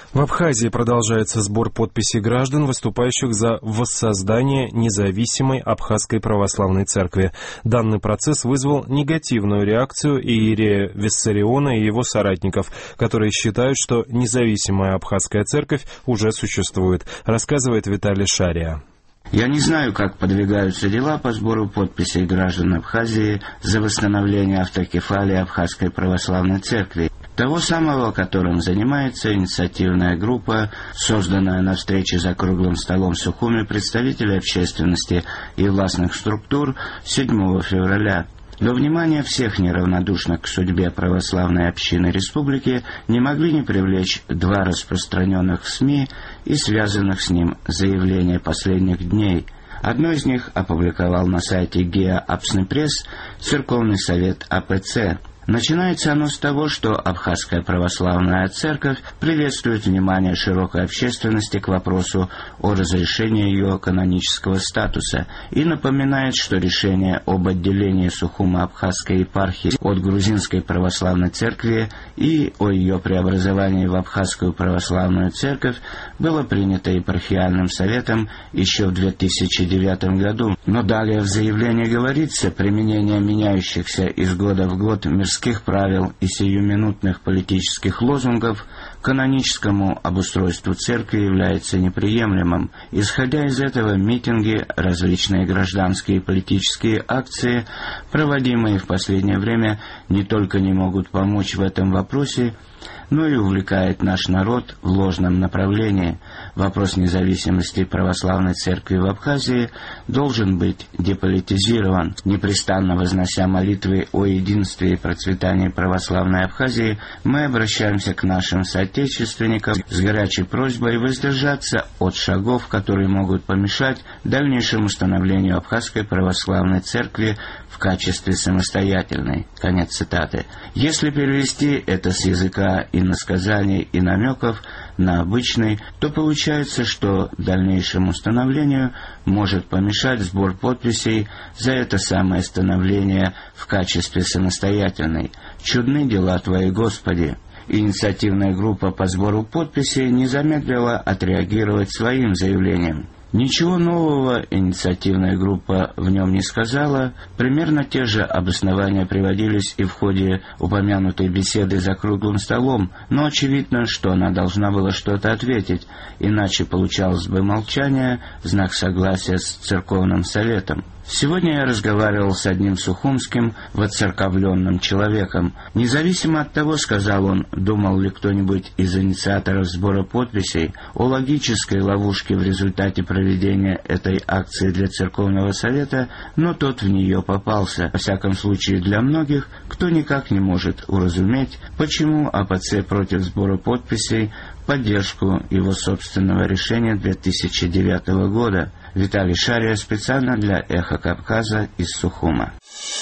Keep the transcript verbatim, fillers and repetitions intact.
В Абхазии продолжается сбор подписей граждан, выступающих за воссоздание независимой Абхазской православной церкви. Данный процесс вызвал негативную реакцию иерея Виссариона и его соратников, которые считают, что независимая Абхазская церковь уже существует, рассказывает Виталий Шария. Я не знаю, как подвигаются дела по сбору подписей граждан Абхазии за восстановление автокефалии Абхазской православной церкви, того самого, которым занимается инициативная группа, созданная на встрече за круглым столом в Сухуме представителей общественности и властных структур седьмого февраля. Но внимание всех неравнодушных к судьбе православной общины республики не могли не привлечь два распространенных в СМИ и связанных с ним заявления последних дней. Одно из них опубликовал на сайте ГИА Апснепресс Церковный совет А П Ц. Начинается оно с того, что Абхазская православная церковь приветствует внимание широкой общественности к вопросу о разрешении ее канонического статуса и напоминает, что решение об отделении Сухумо-Абхазской епархии от Грузинской православной церкви и о ее преобразовании в Абхазскую православную церковь было принято епархиальным советом еще в две тысячи девятом году. Но далее в заявлении говорится, применение меняющихся из года в год мирских правил и сиюминутных политических лозунгов каноническому обустройству церкви является неприемлемым. Исходя из этого, митинги, различные гражданские и политические акции, проводимые в последнее время, не только не могут помочь в этом вопросе, но и увлекает наш народ в ложном направлении. Вопрос независимости православной церкви в Абхазии должен быть деполитизирован. Непрестанно вознося молитвы о единстве и процветании православной Абхазии, мы обращаемся к нашим соотечественникам с горячей просьбой воздержаться от шагов, которые могут помешать дальнейшему становлению Абхазской православной церкви в качестве самостоятельной. Конец цитаты. Если перевести это с языка иносказаний и намеков на обычный, то получается, что дальнейшему становлению может помешать сбор подписей за это самое становление в качестве самостоятельной. Чудны дела Твои, Господи! Инициативная группа по сбору подписей не замедлила отреагировать своим заявлением. Ничего нового инициативная группа в нем не сказала, примерно те же обоснования приводились и в ходе упомянутой беседы за круглым столом, но очевидно, что она должна была что-то ответить, иначе получалось бы молчание в знак согласия с церковным советом. Сегодня я разговаривал с одним сухумским воцерковленным человеком. Независимо от того, сказал он, думал ли кто-нибудь из инициаторов сбора подписей о логической ловушке в результате проведения этой акции для церковного совета, но тот в нее попался. Во всяком случае для многих, кто никак не может уразуметь, почему А П Ц против сбора подписей в поддержку его собственного решения две тысячи девятого года. Виталий Шария специально для Эхо Кавказа из Сухума.